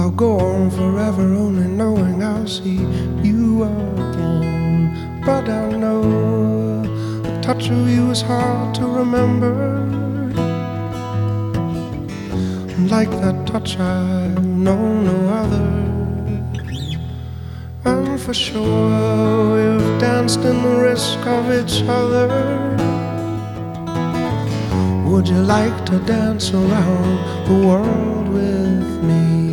I'll go on forever only knowing I'll see you again. But I know the touch of you is hard to remember. Like that touch I know no other. And for sure we've danced in the risk of each other. Would you like to dance around the world with me?